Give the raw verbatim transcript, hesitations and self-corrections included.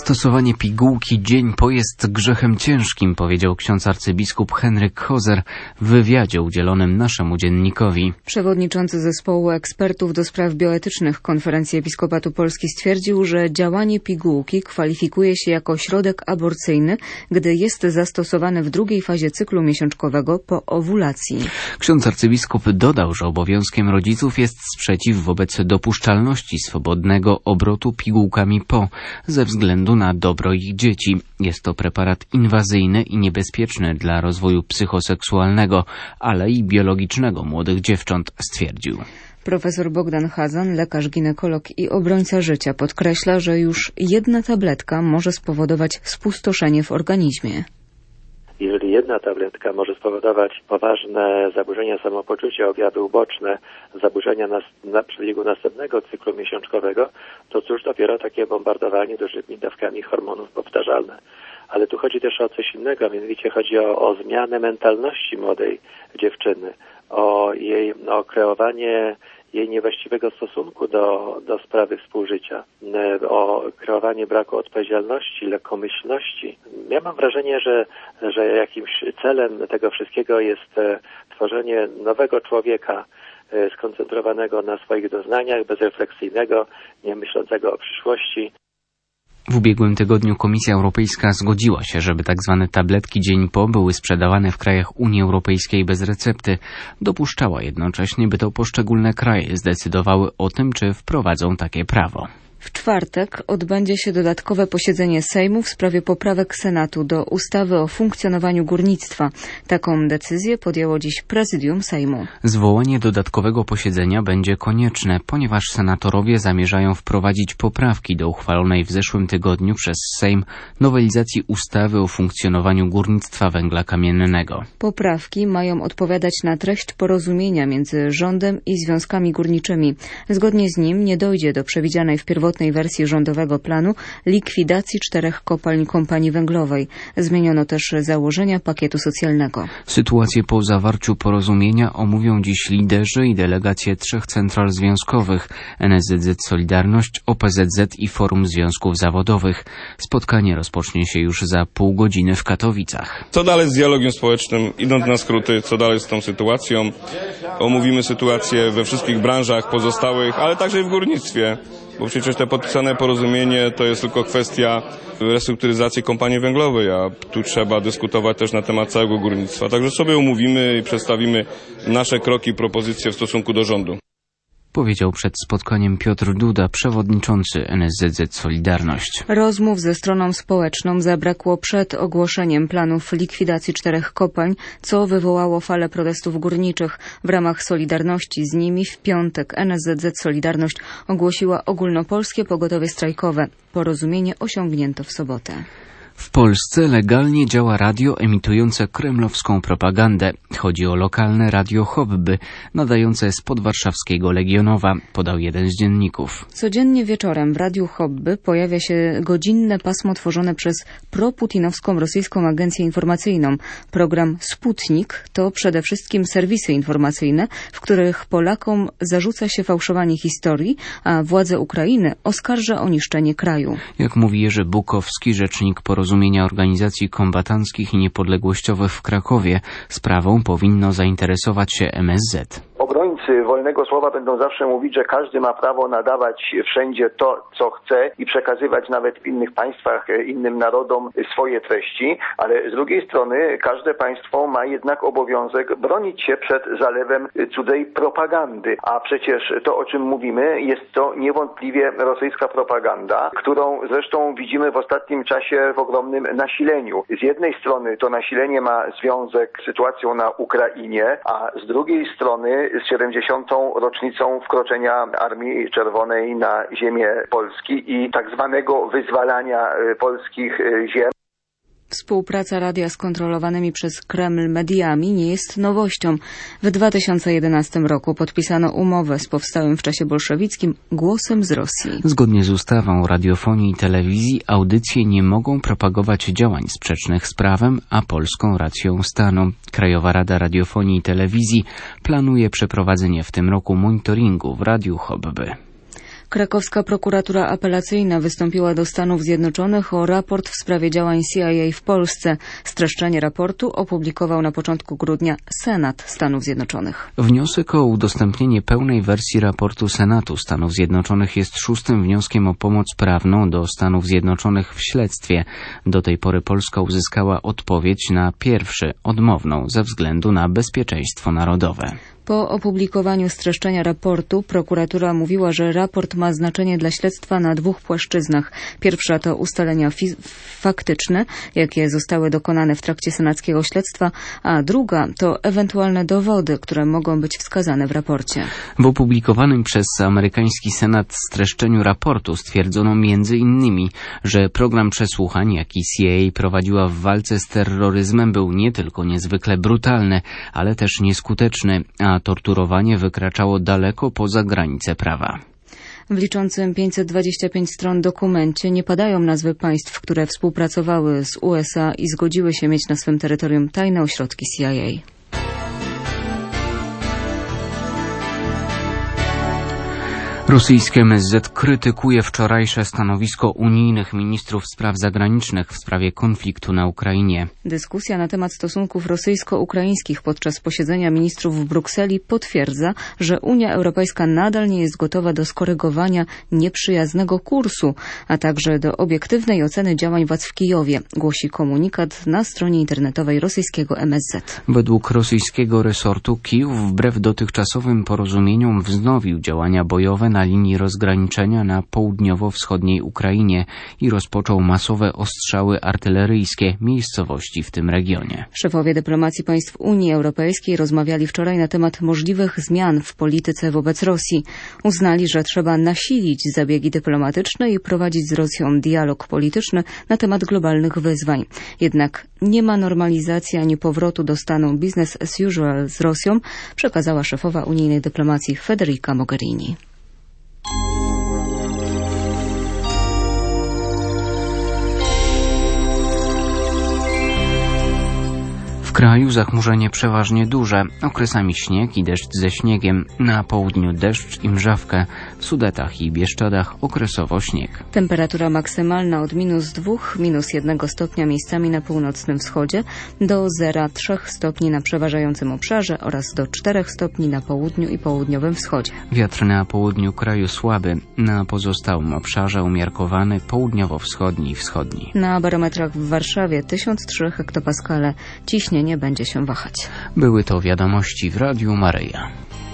Stosowanie pigułki dzień po jest grzechem ciężkim, powiedział ksiądz arcybiskup Henryk Hozer w wywiadzie udzielonym naszemu dziennikowi. Przewodniczący zespołu ekspertów do spraw bioetycznych Konferencji Episkopatu Polski stwierdził, że działanie pigułki kwalifikuje się jako środek aborcyjny, gdy jest zastosowany w drugiej fazie cyklu miesiączkowego po owulacji. Ksiądz arcybiskup dodał, że obowiązkiem rodziców jest sprzeciw wobec dopuszczalności swobodnego obrotu pigułkami po, ze względu na dobro ich dzieci. Jest to preparat inwazyjny i niebezpieczny dla rozwoju psychoseksualnego, ale i biologicznego młodych dziewcząt, stwierdził. Profesor Bogdan Hazan, lekarz ginekolog i obrońca życia, podkreśla, że już jedna tabletka może spowodować spustoszenie w organizmie. Jeżeli jedna tabletka może spowodować poważne zaburzenia samopoczucia, objawy uboczne, zaburzenia nas, na przebiegu następnego cyklu miesiączkowego, to cóż dopiero takie bombardowanie dużymi dawkami hormonów powtarzalne. Ale tu chodzi też o coś innego, a mianowicie chodzi o, o zmianę mentalności młodej dziewczyny, o jej o kreowanie jej niewłaściwego stosunku do, do sprawy współżycia, o kreowanie braku odpowiedzialności, lekkomyślności. Ja mam wrażenie, że, że jakimś celem tego wszystkiego jest tworzenie nowego człowieka, skoncentrowanego na swoich doznaniach, bezrefleksyjnego, nie myślącego o przyszłości. W ubiegłym tygodniu Komisja Europejska zgodziła się, żeby tak zwane tabletki dzień po były sprzedawane w krajach Unii Europejskiej bez recepty. Dopuszczała jednocześnie, by to poszczególne kraje zdecydowały o tym, czy wprowadzą takie prawo. W czwartek odbędzie się dodatkowe posiedzenie Sejmu w sprawie poprawek Senatu do ustawy o funkcjonowaniu górnictwa. Taką decyzję podjęło dziś Prezydium Sejmu. Zwołanie dodatkowego posiedzenia będzie konieczne, ponieważ senatorowie zamierzają wprowadzić poprawki do uchwalonej w zeszłym tygodniu przez Sejm nowelizacji ustawy o funkcjonowaniu górnictwa węgla kamiennego. Poprawki mają odpowiadać na treść porozumienia między rządem i związkami górniczymi. Zgodnie z nim nie dojdzie do przewidzianej w pierwotnej wersji rządowego planu likwidacji czterech kopalń kompanii węglowej. Zmieniono też założenia pakietu socjalnego. Sytuację po zawarciu porozumienia omówią dziś liderzy i delegacje trzech central związkowych: N S Z Z Solidarność, O P Z Z i Forum Związków Zawodowych. Spotkanie rozpocznie się już za pół godziny w Katowicach. Co dalej z dialogiem społecznym, idąc na skróty, co dalej z tą sytuacją? Omówimy sytuację we wszystkich branżach pozostałych, ale także i w górnictwie. Bo przecież te podpisane porozumienie to jest tylko kwestia restrukturyzacji kompanii węglowej, a tu trzeba dyskutować też na temat całego górnictwa. Także sobie umówimy i przedstawimy nasze kroki i propozycje w stosunku do rządu. Powiedział przed spotkaniem Piotr Duda, przewodniczący N S Z Z Solidarność. Rozmów ze stroną społeczną zabrakło przed ogłoszeniem planów likwidacji czterech kopalń, co wywołało falę protestów górniczych. W ramach Solidarności z nimi w piątek N S Z Z Solidarność ogłosiła ogólnopolskie pogotowie strajkowe. Porozumienie osiągnięto w sobotę. W Polsce legalnie działa radio emitujące kremlowską propagandę. Chodzi o lokalne radio Hobby, nadające z podwarszawskiego Legionowa, podał jeden z dzienników. Codziennie wieczorem w radiu Hobby pojawia się godzinne pasmo tworzone przez proputinowską rosyjską agencję informacyjną. Program Sputnik to przede wszystkim serwisy informacyjne, w których Polakom zarzuca się fałszowanie historii, a władze Ukrainy oskarża o niszczenie kraju. Jak mówi Jerzy Bukowski, rzecznik porozumienia Porozumienia Organizacji Kombatanckich i Niepodległościowych w Krakowie, sprawą powinno zainteresować się M S Z. Obrońcy wolnego słowa będą zawsze mówić, że każdy ma prawo nadawać wszędzie to, co chce i przekazywać nawet w innych państwach, innym narodom swoje treści, ale z drugiej strony każde państwo ma jednak obowiązek bronić się przed zalewem cudzej propagandy. A przecież to, o czym mówimy, jest to niewątpliwie rosyjska propaganda, którą zresztą widzimy w ostatnim czasie w ogromnym nasileniu. Z jednej strony to nasilenie ma związek z sytuacją na Ukrainie, a z drugiej strony z siedemdziesiątą rocznicą wkroczenia Armii Czerwonej na ziemię Polski i tak zwanego wyzwalania polskich ziem. Współpraca radia z kontrolowanymi przez Kreml mediami nie jest nowością. W dwa tysiące jedenastym roku podpisano umowę z powstałym w czasie bolszewickim Głosem z Rosji. Zgodnie z ustawą o radiofonii i telewizji audycje nie mogą propagować działań sprzecznych z prawem, a polską racją stanu. Krajowa Rada Radiofonii i Telewizji planuje przeprowadzenie w tym roku monitoringu w Radiu Hobby. Krakowska prokuratura apelacyjna wystąpiła do Stanów Zjednoczonych o raport w sprawie działań C I A w Polsce. Streszczenie raportu opublikował na początku grudnia Senat Stanów Zjednoczonych. Wniosek o udostępnienie pełnej wersji raportu Senatu Stanów Zjednoczonych jest szóstym wnioskiem o pomoc prawną do Stanów Zjednoczonych w śledztwie. Do tej pory Polska uzyskała odpowiedź na pierwszy, odmowną, ze względu na bezpieczeństwo narodowe. Po opublikowaniu streszczenia raportu prokuratura mówiła, że raport ma znaczenie dla śledztwa na dwóch płaszczyznach. Pierwsza to ustalenia faktyczne, jakie zostały dokonane w trakcie senackiego śledztwa, a druga to ewentualne dowody, które mogą być wskazane w raporcie. W opublikowanym przez amerykański Senat streszczeniu raportu stwierdzono między innymi, że program przesłuchań, jaki C I A prowadziła w walce z terroryzmem, był nie tylko niezwykle brutalny, ale też nieskuteczny, a torturowanie wykraczało daleko poza granice prawa. W liczącym pięćset dwadzieścia pięć stron dokumencie nie padają nazwy państw, które współpracowały z U S A i zgodziły się mieć na swym terytorium tajne ośrodki C I A. Rosyjskie M S Z krytykuje wczorajsze stanowisko unijnych ministrów spraw zagranicznych w sprawie konfliktu na Ukrainie. Dyskusja na temat stosunków rosyjsko-ukraińskich podczas posiedzenia ministrów w Brukseli potwierdza, że Unia Europejska nadal nie jest gotowa do skorygowania nieprzyjaznego kursu, a także do obiektywnej oceny działań władz w Kijowie, głosi komunikat na stronie internetowej rosyjskiego M S Z. Według rosyjskiego resortu Kijów wbrew dotychczasowym porozumieniom wznowił działania bojowe na na linii rozgraniczenia na południowo-wschodniej Ukrainie i rozpoczął masowe ostrzały artyleryjskie miejscowości w tym regionie. Szefowie dyplomacji państw Unii Europejskiej rozmawiali wczoraj na temat możliwych zmian w polityce wobec Rosji. Uznali, że trzeba nasilić zabiegi dyplomatyczne i prowadzić z Rosją dialog polityczny na temat globalnych wyzwań. Jednak nie ma normalizacji ani powrotu do stanu business as usual z Rosją, przekazała szefowa unijnej dyplomacji Federica Mogherini. W kraju zachmurzenie przeważnie duże, okresami śnieg i deszcz ze śniegiem, na południu deszcz i mrzawkę, w Sudetach i Bieszczadach okresowo śnieg. Temperatura maksymalna od minus dwóch, minus jednego stopnia miejscami na północnym wschodzie, do zera trzech stopni na przeważającym obszarze oraz do czterech stopni na południu i południowym wschodzie. Wiatr na południu kraju słaby, na pozostałym obszarze umiarkowany, południowo-wschodni i wschodni. Na barometrach w Warszawie tysiąc trzy hektopaskale, ciśnienie nie będzie się wahać. Były to wiadomości w Radiu Maryja.